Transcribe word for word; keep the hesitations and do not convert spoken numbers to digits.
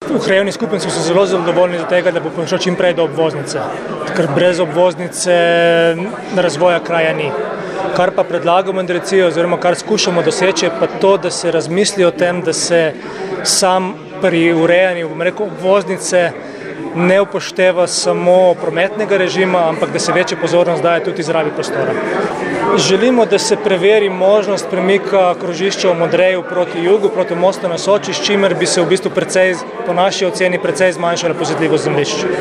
v krajevni skupnosti so zelo zadovoljni do tega, da bo prišlo čim prej do obvoznice, ker brez obvoznice razvoja kraja ni. Kar pa predlagamo direkciji oziroma kar skušamo doseči je pa to, da se razmisli o tem, da se sam pri urejanju, bom rekel, obvoznice ne upošteva samo prometnega režima, ampak da se večja pozornost daje tudi izrabi prostora. Želimo, da se preveri možnost premika krožišča v Modreju proti jugu, proti mostu na Soči, s čimer bi se v bistvu precej, po naši oceni precej zmanjšala pozitljivost zemljišč.